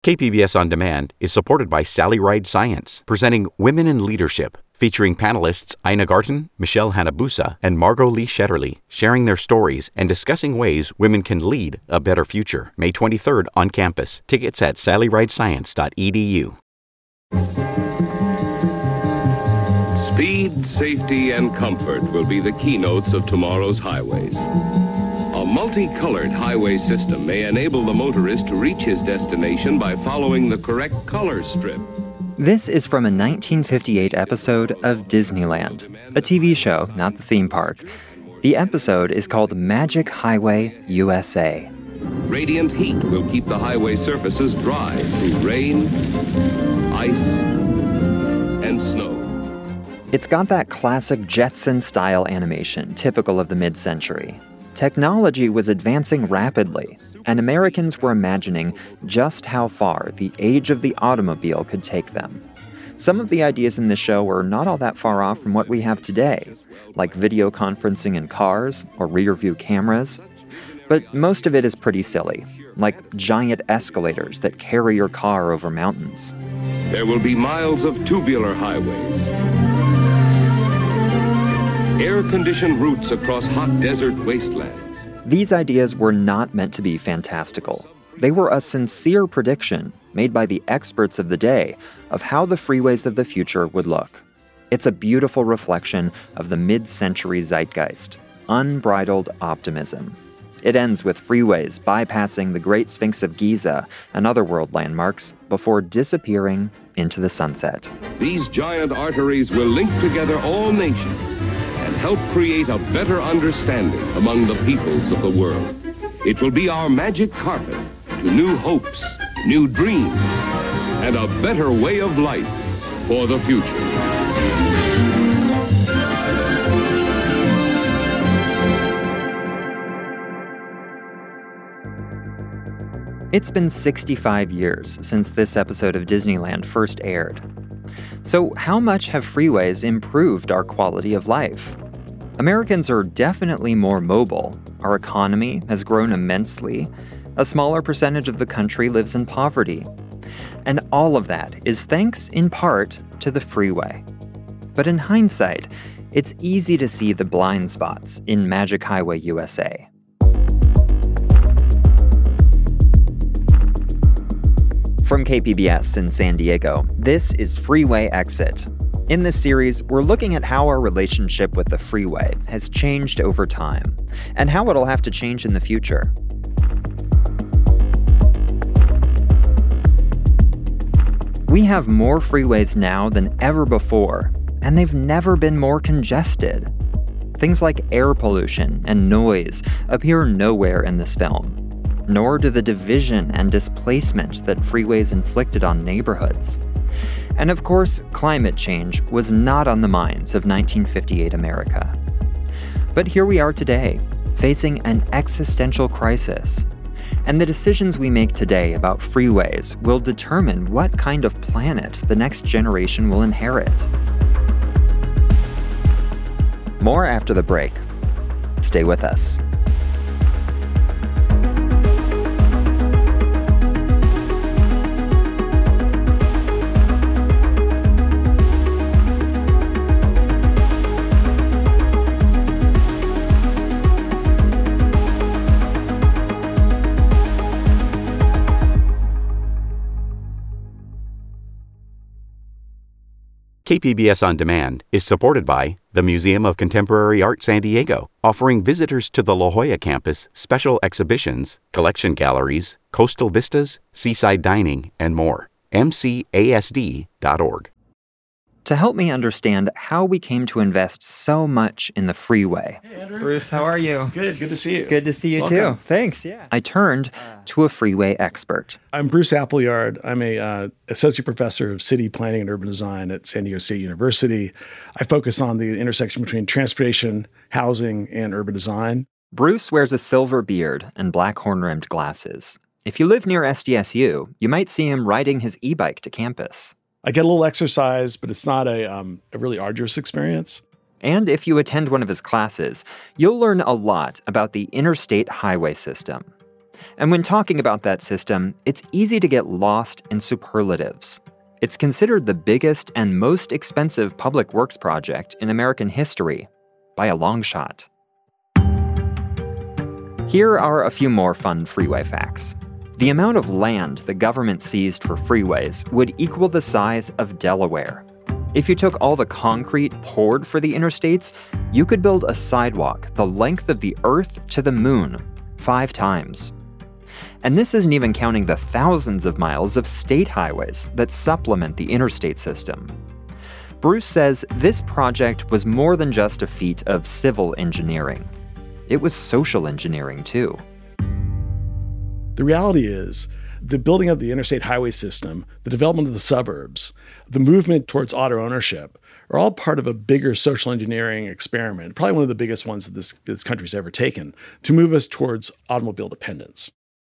KPBS On Demand is supported by Sally Ride Science, presenting Women in Leadership, featuring panelists Ina Garten, Michelle Hanabusa, and Margot Lee Shetterly, sharing their stories and discussing ways women can lead a better future. May 23rd on campus. Tickets at sallyridescience.edu. Speed, safety, and comfort will be the keynotes of tomorrow's highways. A multicolored highway system may enable the motorist to reach his destination by following the correct color strip. This is from a 1958 episode of Disneyland, a TV show, not the theme park. The episode is called Magic Highway USA. Radiant heat will keep the highway surfaces dry through rain, ice, and snow. It's got that classic Jetson-style animation typical of the mid-century. Technology was advancing rapidly, and Americans were imagining just how far the age of the automobile could take them. Some of the ideas in the show were not all that far off from what we have today, like video conferencing in cars or rear-view cameras. But most of it is pretty silly, like giant escalators that carry your car over mountains. There will be miles of tubular highways, air-conditioned routes across hot desert wastelands. These ideas were not meant to be fantastical. They were a sincere prediction made by the experts of the day of how the freeways of the future would look. It's a beautiful reflection of the mid-century zeitgeist, unbridled optimism. It ends with freeways bypassing the Great Sphinx of Giza and other world landmarks before disappearing into the sunset. These giant arteries will link together all nations and help create a better understanding among the peoples of the world. It will be our magic carpet to new hopes, new dreams, and a better way of life for the future. It's been 65 years since this episode of Disneyland first aired. So how much have freeways improved our quality of life? Americans are definitely more mobile. Our economy has grown immensely. A smaller percentage of the country lives in poverty. And all of that is thanks, in part, to the freeway. But in hindsight, it's easy to see the blind spots in Magic Highway USA. From KPBS in San Diego, this is Freeway Exit. In this series, we're looking at how our relationship with the freeway has changed over time, and how it'll have to change in the future. We have more freeways now than ever before, and they've never been more congested. Things like air pollution and noise appear nowhere in this film, nor do the division and displacement that freeways inflicted on neighborhoods. And of course, climate change was not on the minds of 1958 America. But here we are today, facing an existential crisis. And the decisions we make today about freeways will determine what kind of planet the next generation will inherit. More after the break. Stay with us. KPBS On Demand is supported by the Museum of Contemporary Art San Diego, offering visitors to the La Jolla campus special exhibitions, collection galleries, coastal vistas, seaside dining, and more. mcasd.org. To help me understand how we came to invest so much in the freeway. Hey, Andrew. Bruce, how are you? Good to see you. Good to see you Welcome. too. Thanks, yeah. I turned to a freeway expert. I'm Bruce Appleyard. I'm a associate professor of city planning and urban design at San Diego State University. I focus on the intersection between transportation, housing, and urban design. Bruce wears a silver beard and black horn-rimmed glasses. If you live near SDSU, you might see him riding his e-bike to campus. I get a little exercise, but it's not a really arduous experience. And if you attend one of his classes, you'll learn a lot about the interstate highway system. And when talking about that system, it's easy to get lost in superlatives. It's considered the biggest and most expensive public works project in American history, by a long shot. Here are a few more fun freeway facts. The amount of land the government seized for freeways would equal the size of Delaware. If you took all the concrete poured for the interstates, you could build a sidewalk the length of the Earth to the moon 5 times. And this isn't even counting the thousands of miles of state highways that supplement the interstate system. Bruce says this project was more than just a feat of civil engineering. It was social engineering, too. The reality is, the building of the interstate highway system, the development of the suburbs, the movement towards auto ownership are all part of a bigger social engineering experiment, probably one of the biggest ones that this country's ever taken, to move us towards automobile dependence.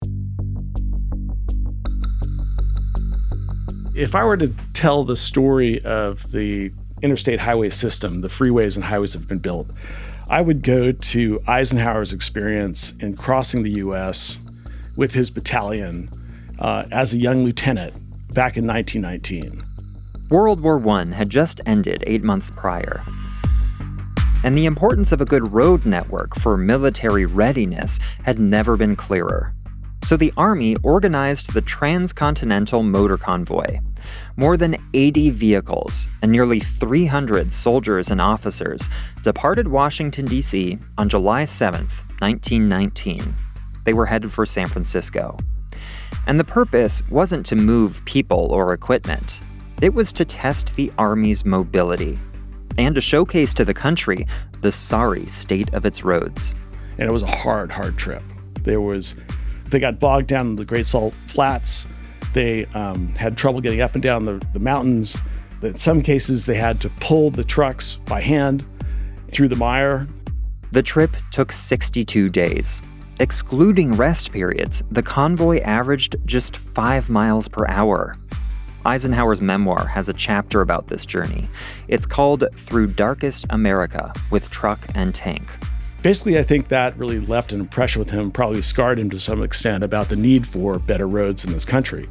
If I were to tell the story of the interstate highway system, the freeways and highways that have been built, I would go to Eisenhower's experience in crossing the U.S. with his battalion as a young lieutenant back in 1919. World War I had just ended 8 months prior. And the importance of a good road network for military readiness had never been clearer. So the Army organized the Transcontinental Motor Convoy. More than 80 vehicles and nearly 300 soldiers and officers departed Washington, D.C. on July 7th, 1919. They were headed for San Francisco. And the purpose wasn't to move people or equipment. It was to test the Army's mobility and to showcase to the country the sorry state of its roads. And it was a hard trip. They got bogged down in the Great Salt Flats. They had trouble getting up and down the mountains. In some cases, they had to pull the trucks by hand through the mire. The trip took 62 days. Excluding rest periods, the convoy averaged just 5 miles per hour. Eisenhower's memoir has a chapter about this journey. It's called Through Darkest America with Truck and Tank. Basically, I think that really left an impression with him, probably scarred him to some extent about the need for better roads in this country.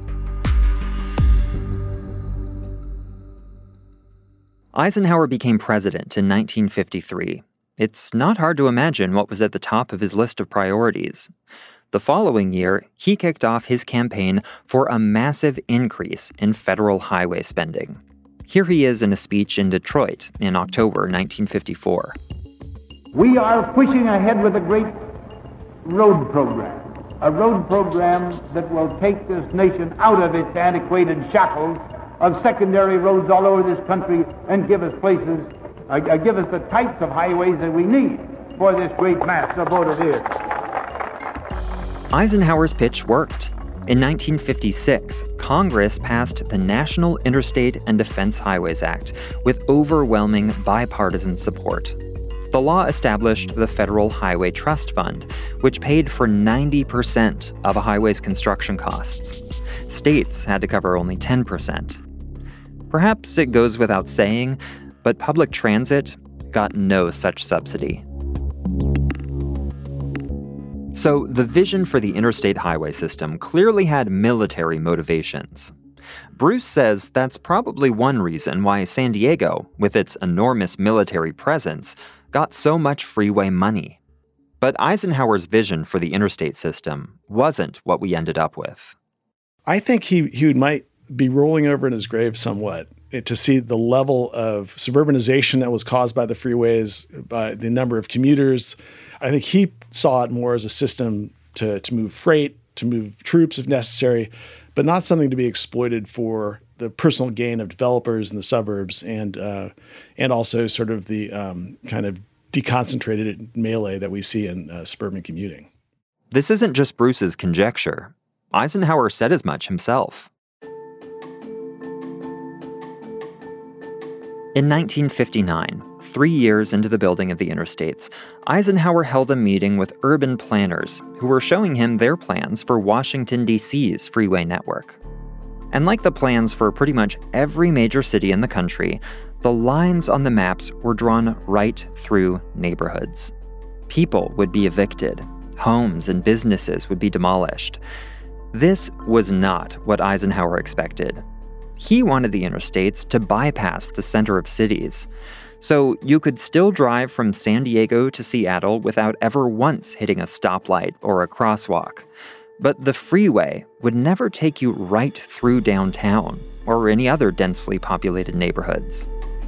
Eisenhower became president in 1953. It's not hard to imagine what was at the top of his list of priorities. The following year, he kicked off his campaign for a massive increase in federal highway spending. Here he is in a speech in Detroit in October 1954. We are pushing ahead with a great road program that will take this nation out of its antiquated shackles of secondary roads all over this country and give us the types of highways that we need for this great mass of what it is. Eisenhower's pitch worked. In 1956, Congress passed the National Interstate and Defense Highways Act with overwhelming bipartisan support. The law established the Federal Highway Trust Fund, which paid for 90% of a highway's construction costs. States had to cover only 10%. Perhaps it goes without saying, but public transit got no such subsidy. So the vision for the interstate highway system clearly had military motivations. Bruce says that's probably one reason why San Diego, with its enormous military presence, got so much freeway money. But Eisenhower's vision for the interstate system wasn't what we ended up with. I think he might be rolling over in his grave somewhat to see the level of suburbanization that was caused by the freeways, by the number of commuters. I think he saw it more as a system to move freight, to move troops if necessary, but not something to be exploited for the personal gain of developers in the suburbs and also sort of the kind of deconcentrated melee that we see in suburban commuting. This isn't just Bruce's conjecture. Eisenhower said as much himself. In 1959, 3 years into the building of the interstates, Eisenhower held a meeting with urban planners who were showing him their plans for Washington, D.C.'s freeway network. And like the plans for pretty much every major city in the country, the lines on the maps were drawn right through neighborhoods. People would be evicted. Homes and businesses would be demolished. This was not what Eisenhower expected. He wanted the interstates to bypass the center of cities, so you could still drive from San Diego to Seattle without ever once hitting a stoplight or a crosswalk. But the freeway would never take you right through downtown or any other densely populated neighborhoods.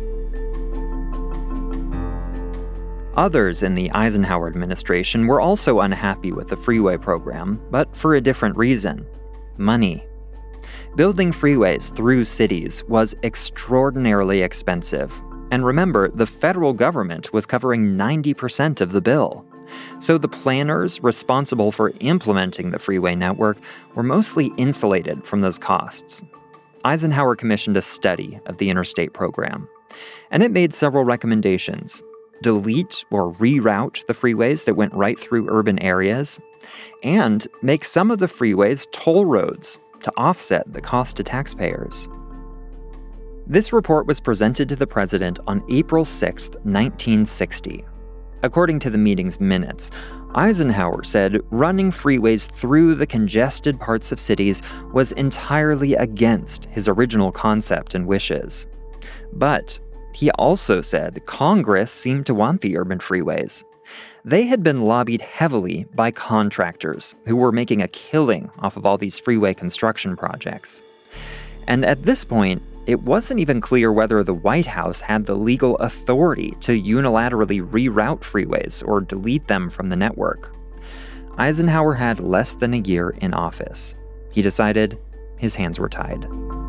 Others in the Eisenhower administration were also unhappy with the freeway program, but for a different reason: money. Building freeways through cities was extraordinarily expensive. And remember, the federal government was covering 90% of the bill. So the planners responsible for implementing the freeway network were mostly insulated from those costs. Eisenhower commissioned a study of the interstate program, and it made several recommendations: delete or reroute the freeways that went right through urban areas, and make some of the freeways toll roads to offset the cost to taxpayers. This report was presented to the president on April 6, 1960. According to the meeting's minutes, Eisenhower said running freeways through the congested parts of cities was entirely against his original concept and wishes. But he also said Congress seemed to want the urban freeways. They had been lobbied heavily by contractors who were making a killing off of all these freeway construction projects. And at this point, it wasn't even clear whether the White House had the legal authority to unilaterally reroute freeways or delete them from the network. Eisenhower had less than a year in office. He decided his hands were tied.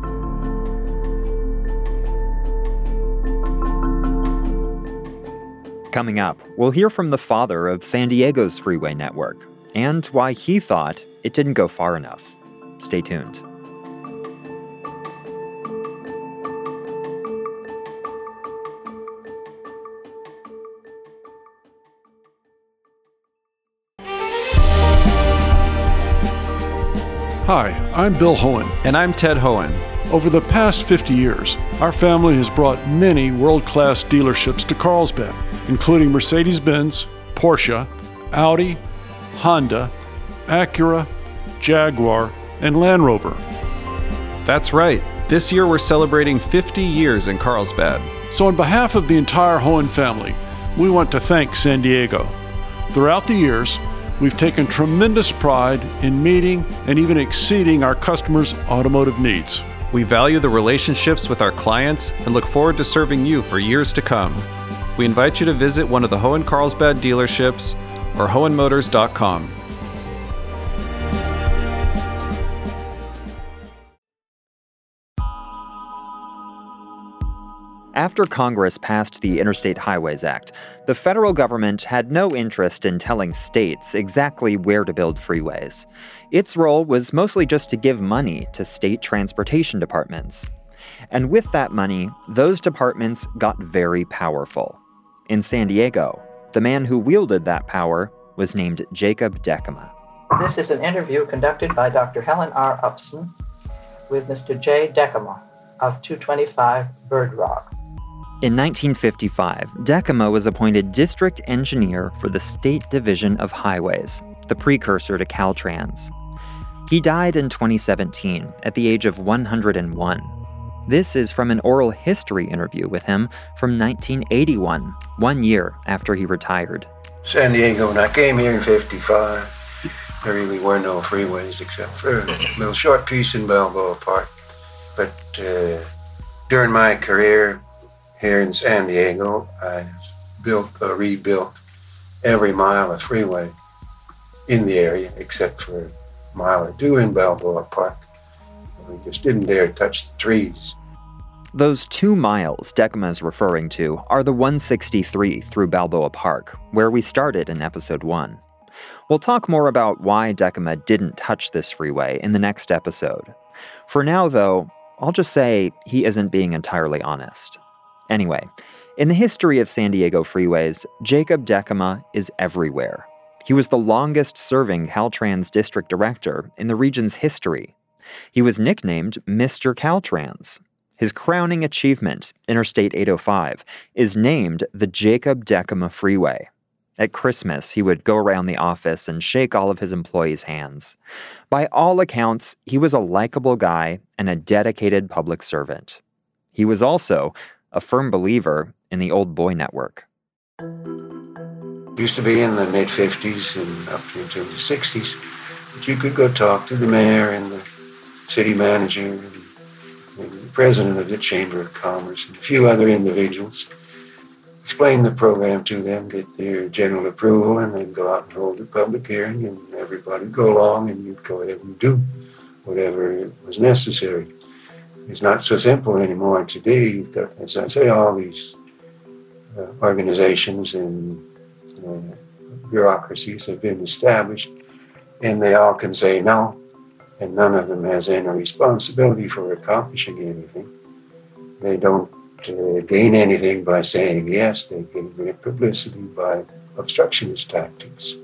Coming up, we'll hear from the father of San Diego's freeway network and why he thought it didn't go far enough. Stay tuned. Hi, I'm Bill Hohen. And I'm Ted Hohen. Over the past 50 years, our family has brought many world-class dealerships to Carlsbad, including Mercedes-Benz, Porsche, Audi, Honda, Acura, Jaguar, and Land Rover. That's right. This year we're celebrating 50 years in Carlsbad. So on behalf of the entire Hohen family, we want to thank San Diego. Throughout the years, we've taken tremendous pride in meeting and even exceeding our customers' automotive needs. We value the relationships with our clients and look forward to serving you for years to come. We invite you to visit one of the Hohen Carlsbad dealerships or hohenmotors.com. After Congress passed the Interstate Highways Act, the federal government had no interest in telling states exactly where to build freeways. Its role was mostly just to give money to state transportation departments. And with that money, those departments got very powerful. In San Diego, the man who wielded that power was named Jacob Dekema. This is an interview conducted by Dr. Helen R. Upson with Mr. J. Dekema of 225 Bird Rock. In 1955, Dekema was appointed district engineer for the State Division of Highways, the precursor to Caltrans. He died in 2017 at the age of 101. This is from an oral history interview with him from 1981, 1 year after he retired. San Diego, when I came here in 55, there really were no freeways except for a little short piece in Balboa Park. But during my career here in San Diego, I rebuilt every mile of freeway in the area except for a mile or two in Balboa Park. We just didn't dare touch the trees. Those 2 miles Dekema is referring to are the 163 through Balboa Park, where we started in episode 1. We'll talk more about why Dekema didn't touch this freeway in the next episode. For now, though, I'll just say he isn't being entirely honest. Anyway, in the history of San Diego freeways, Jacob Dekema is everywhere. He was the longest-serving Caltrans district director in the region's history. He was nicknamed Mr. Caltrans. His crowning achievement, Interstate 805, is named the Jacob Dekema Freeway. At Christmas, he would go around the office and shake all of his employees' hands. By all accounts, he was a likable guy and a dedicated public servant. He was also a firm believer in the old boy network. Used to be in the mid-50s and up into the 60s. But you could go talk to the mayor and the city manager and the president of the Chamber of Commerce and a few other individuals. Explain the program to them, get their general approval, and then go out and hold a public hearing, and everybody would go along, and you'd go ahead and do whatever was necessary. It's not so simple anymore today. You've got, as I say, all these organizations and bureaucracies have been established, and they all can say no, and none of them has any responsibility for accomplishing anything. They don't gain anything by saying yes. They gain their publicity by obstructionist tactics.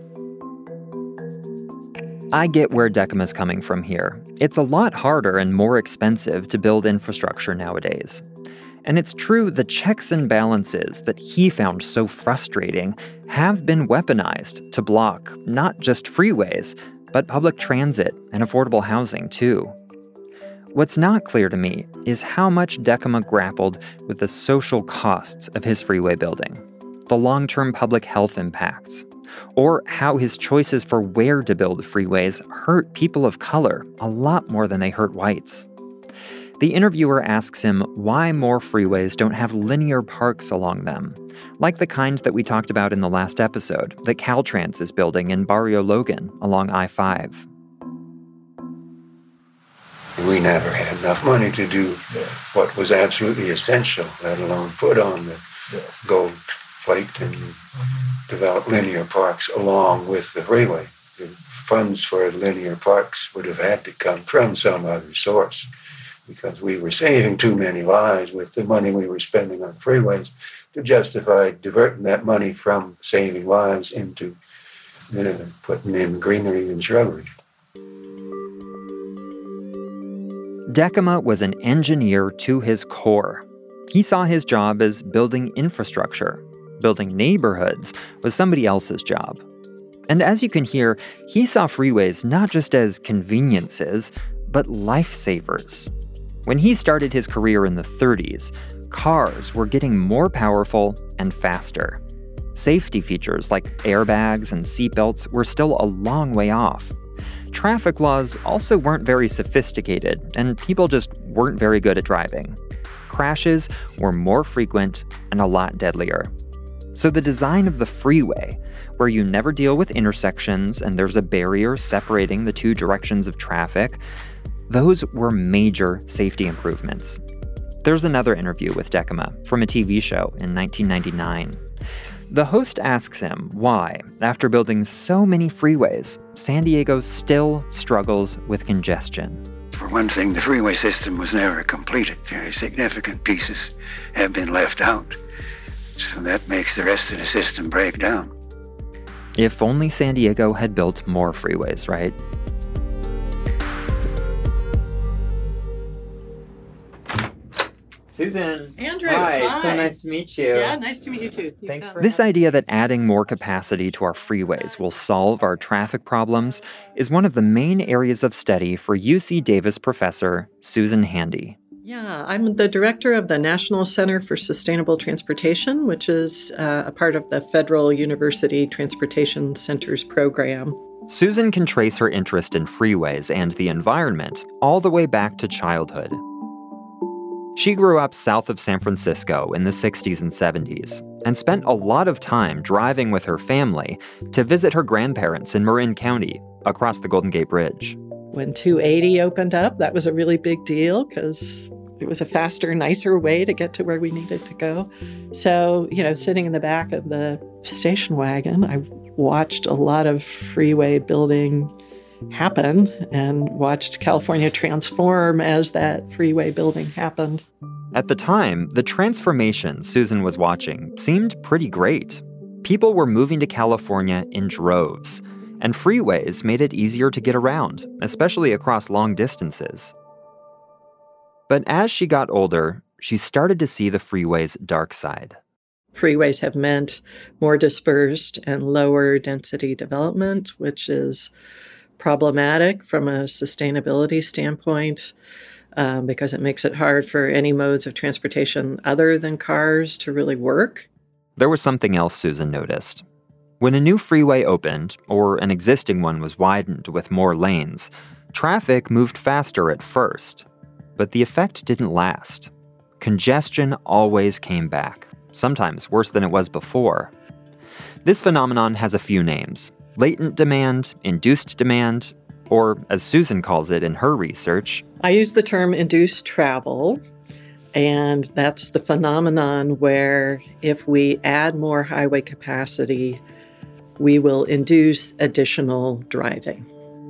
I get where Deckema's coming from here. It's a lot harder and more expensive to build infrastructure nowadays. And it's true, the checks and balances that he found so frustrating have been weaponized to block not just freeways, but public transit and affordable housing too. What's not clear to me is how much Deckema grappled with the social costs of his freeway building, the long-term public health impacts, or how his choices for where to build freeways hurt people of color a lot more than they hurt whites. The interviewer asks him why more freeways don't have linear parks along them, like the kind that we talked about in the last episode that Caltrans is building in Barrio Logan along I-5. We never had enough money to do what was absolutely essential, let alone put on the gold plate and develop linear parks along with the freeway. The funds for linear parks would have had to come from some other source because we were saving too many lives with the money we were spending on freeways to justify diverting that money from saving lives into putting in greenery and shrubbery. Deckema was an engineer to his core. He saw his job as building infrastructure. Building neighborhoods was somebody else's job. And as you can hear, he saw freeways not just as conveniences, but lifesavers. When he started his career in the 30s, cars were getting more powerful and faster. Safety features like airbags and seatbelts were still a long way off. Traffic laws also weren't very sophisticated, and people just weren't very good at driving. Crashes were more frequent and a lot deadlier. So the design of the freeway, where you never deal with intersections and there's a barrier separating the two directions of traffic, those were major safety improvements. There's another interview with Deckema from a TV show in 1999. The host asks him why, after building so many freeways, San Diego still struggles with congestion. For one thing, the freeway system was never completed. Very significant pieces have been left out. So that makes the rest of the system break down. If only San Diego had built more freeways, right? Susan. Andrew. Hi. So nice to meet you. Yeah, nice to meet you too. Thanks for this idea that adding more capacity to our freeways will solve our traffic problems is one of the main areas of study for UC Davis professor Susan Handy. Yeah, I'm the director of the National Center for Sustainable Transportation, which is a part of the Federal University Transportation Centers program. Susan can trace her interest in freeways and the environment all the way back to childhood. She grew up south of San Francisco in the 60s and 70s and spent a lot of time driving with her family to visit her grandparents in Marin County across the Golden Gate Bridge. When 280 opened up, that was a really big deal because it was a faster, nicer way to get to where we needed to go. So, sitting in the back of the station wagon, I watched a lot of freeway building happen and watched California transform as that freeway building happened. At the time, the transformation Susan was watching seemed pretty great. People were moving to California in droves, and freeways made it easier to get around, especially across long distances. But as she got older, she started to see the freeway's dark side. Freeways have meant more dispersed and lower density development, which is problematic from a sustainability standpoint because it makes it hard for any modes of transportation other than cars to really work. There was something else Susan noticed. When a new freeway opened, or an existing one was widened with more lanes, traffic moved faster at first. But the effect didn't last. Congestion always came back, sometimes worse than it was before. This phenomenon has a few names: latent demand, induced demand, or as Susan calls it in her research, I use the term induced travel, and that's the phenomenon where if we add more highway capacity, we will induce additional driving.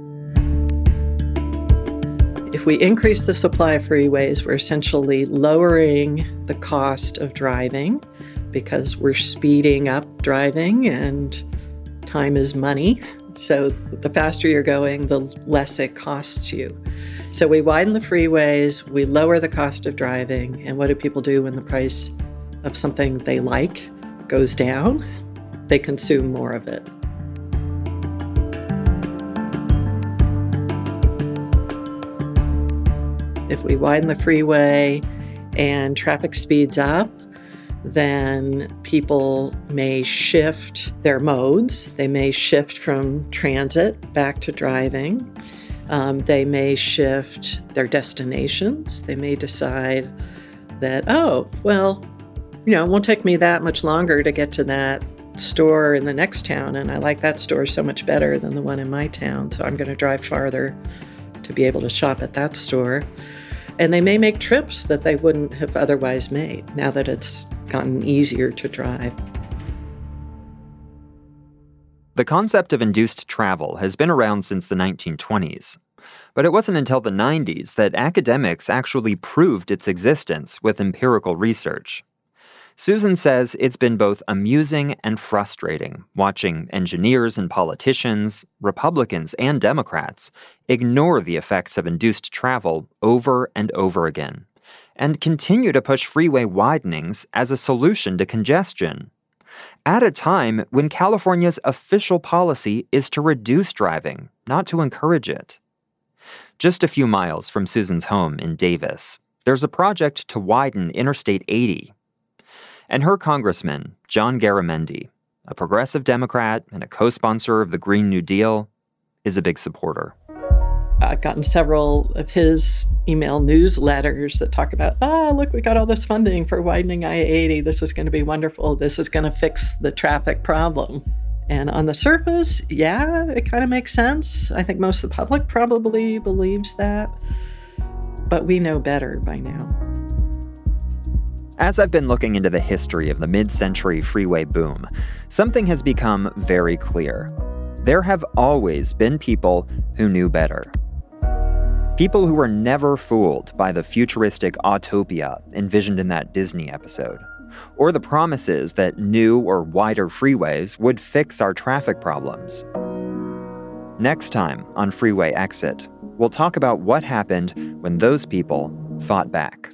If we increase the supply of freeways, we're essentially lowering the cost of driving because we're speeding up driving and time is money. So the faster you're going, the less it costs you. So we widen the freeways, we lower the cost of driving, and what do people do when the price of something they like goes down? They consume more of it. If we widen the freeway and traffic speeds up, then people may shift their modes. They may shift from transit back to driving. They may shift their destinations. They may decide that, it won't take me that much longer to get to that store in the next town, and I like that store so much better than the one in my town, so I'm going to drive farther to be able to shop at that store. And they may make trips that they wouldn't have otherwise made now that it's gotten easier to drive. The concept of induced travel has been around since the 1920s, but it wasn't until the 90s that academics actually proved its existence with empirical research. Susan says it's been both amusing and frustrating watching engineers and politicians, Republicans and Democrats, ignore the effects of induced travel over and over again, and continue to push freeway widenings as a solution to congestion, at a time when California's official policy is to reduce driving, not to encourage it. Just a few miles from Susan's home in Davis, there's a project to widen Interstate 80. And her congressman, John Garamendi, a progressive Democrat and a co-sponsor of the Green New Deal, is a big supporter. I've gotten several of his email newsletters that talk about, look, we got all this funding for widening I-80. This is going to be wonderful. This is going to fix the traffic problem. And on the surface, yeah, it kind of makes sense. I think most of the public probably believes that. But we know better by now. As I've been looking into the history of the mid-century freeway boom, something has become very clear. There have always been people who knew better. People who were never fooled by the futuristic utopia envisioned in that Disney episode, or the promises that new or wider freeways would fix our traffic problems. Next time on Freeway Exit, we'll talk about what happened when those people fought back.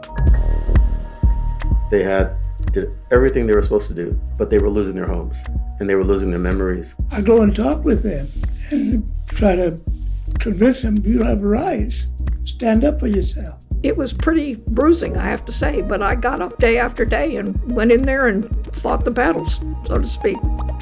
They did everything they were supposed to do, but they were losing their homes and they were losing their memories. I go and talk with them and try to convince them you have rights. Stand up for yourself. It was pretty bruising, I have to say, but I got up day after day and went in there and fought the battles, so to speak.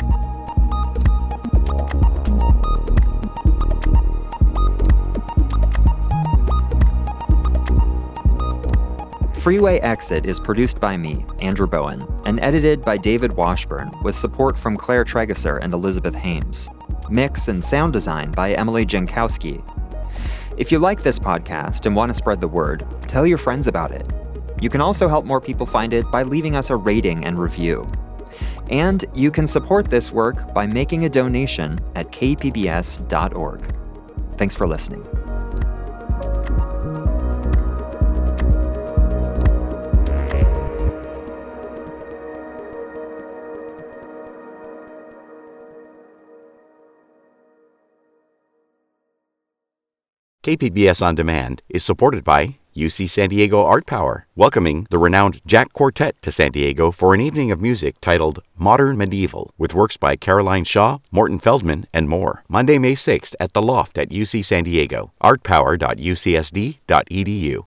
Freeway Exit is produced by me, Andrew Bowen, and edited by David Washburn with support from Claire Tregeser and Elizabeth Hames. Mix and sound design by Emily Jankowski. If you like this podcast and want to spread the word, tell your friends about it. You can also help more people find it by leaving us a rating and review. And you can support this work by making a donation at kpbs.org. Thanks for listening. KPBS On Demand is supported by UC San Diego Art Power, welcoming the renowned Jack Quartet to San Diego for an evening of music titled Modern Medieval, with works by Caroline Shaw, Morton Feldman, and more. Monday, May 6th at The Loft at UC San Diego. artpower.ucsd.edu.